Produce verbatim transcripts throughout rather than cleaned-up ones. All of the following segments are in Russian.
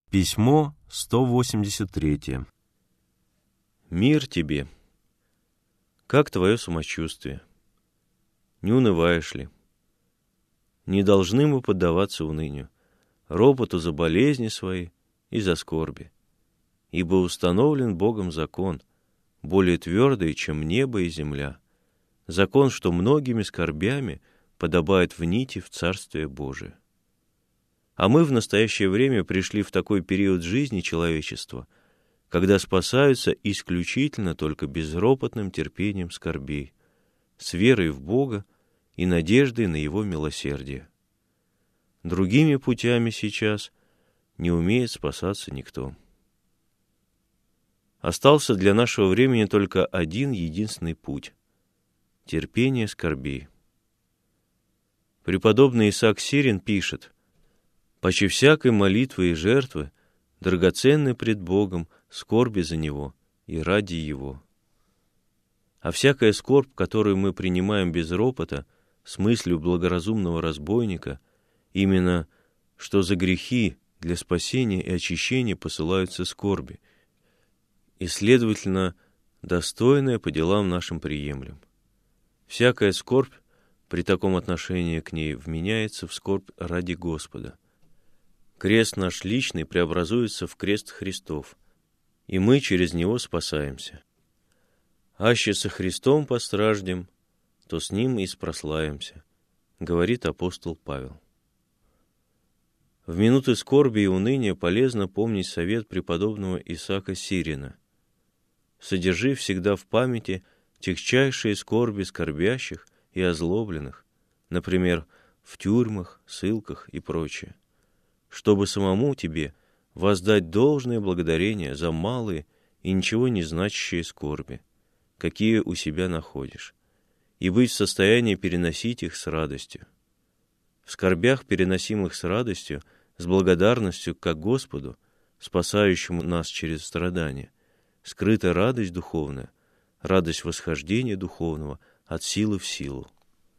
Письмо сто восемьдесят три. Мир тебе. Как твое самочувствие? Не унываешь ли? Не должны мы поддаваться унынию, ропоту за болезни свои и за скорби. Ибо установлен Богом закон, более твердый, чем небо и земля. Закон, что многими скорбями подобает в нити в Царствие Божие. А мы в настоящее время пришли в такой период жизни человечества, когда спасаются исключительно только безропотным терпением скорбей, с верой в Бога и надеждой на Его милосердие. Другими путями сейчас не умеет спасаться никто. Остался для нашего времени только один единственный путь — терпение скорбей. Преподобный Исаак Сирин пишет: «Паче всякой молитвы и жертвы драгоценны пред Богом скорби за Него и ради Его». А всякая скорбь, которую мы принимаем без ропота, с мыслью благоразумного разбойника, именно что за грехи для спасения и очищения посылаются скорби, и, следовательно, достойное по делам нашим приемлем. Всякая скорбь при таком отношении к ней вменяется в скорбь ради Господа. Крест наш личный преобразуется в крест Христов, и мы через него спасаемся. «Аще со Христом постраждем, то с Ним и спрославимся», говорит апостол Павел. В минуты скорби и уныния полезно помнить совет преподобного Исаака Сирина: «Содержи всегда в памяти тягчайшие скорби скорбящих и озлобленных, например, в тюрьмах, ссылках и прочее, чтобы самому тебе воздать должное благодарение за малые и ничего не значащие скорби, какие у себя находишь, и быть в состоянии переносить их с радостью. В скорбях, переносимых с радостью, с благодарностью как Господу, спасающему нас через страдания, скрыта радость духовная, радость восхождения духовного от силы в силу».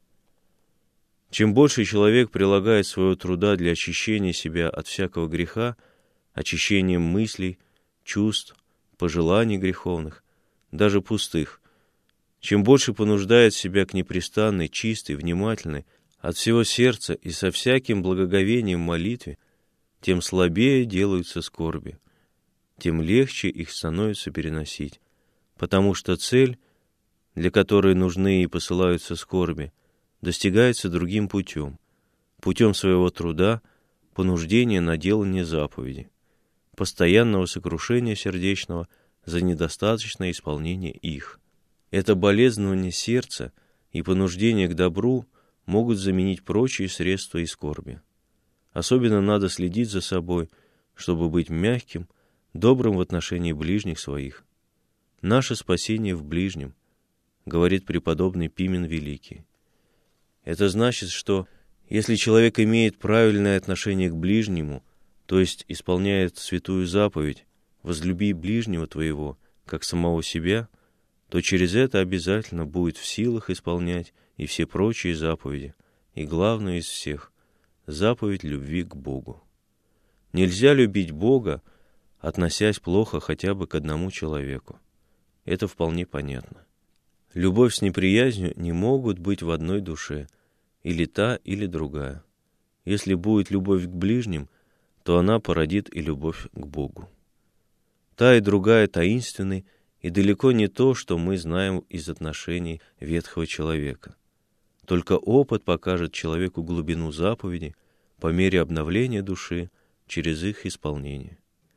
Чем больше человек прилагает своего труда для очищения себя от всякого греха, очищением мыслей, чувств, пожеланий греховных, даже пустых, чем больше понуждает себя к непрестанной, чистой, внимательной, от всего сердца и со всяким благоговением молитве, тем слабее делаются скорби, тем легче их становится переносить, потому что цель, для которой нужны и посылаются скорби, достигается другим путем, путем своего труда, понуждения на делание заповеди, постоянного сокрушения сердечного за недостаточное исполнение их. Это болезнование сердца и понуждение к добру могут заменить прочие средства и скорби. Особенно надо следить за собой, чтобы быть мягким, добрым в отношении ближних своих. «Наше спасение в ближнем», говорит преподобный Пимен Великий. Это значит, что если человек имеет правильное отношение к ближнему, то есть исполняет святую заповедь «возлюби ближнего твоего, как самого себя», то через это обязательно будет в силах исполнять и все прочие заповеди, и главную из всех — заповедь любви к Богу. Нельзя любить Бога, относясь плохо хотя бы к одному человеку. Это вполне понятно. Любовь с неприязнью не могут быть в одной душе, или та, или другая. Если будет любовь к ближним, то она породит и любовь к Богу. Та и другая таинственны и далеко не то, что мы знаем из отношений ветхого человека. Только опыт покажет человеку глубину заповедей по мере обновления души через их исполнение.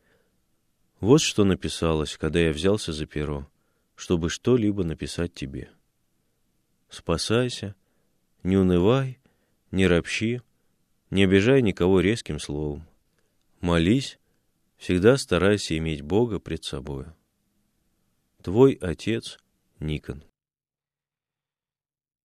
Вот что написалось, когда я взялся за перо, чтобы что-либо написать тебе. Спасайся, не унывай, не ропщи, не обижай никого резким словом. Молись, всегда старайся иметь Бога пред собою. Твой отец Никон.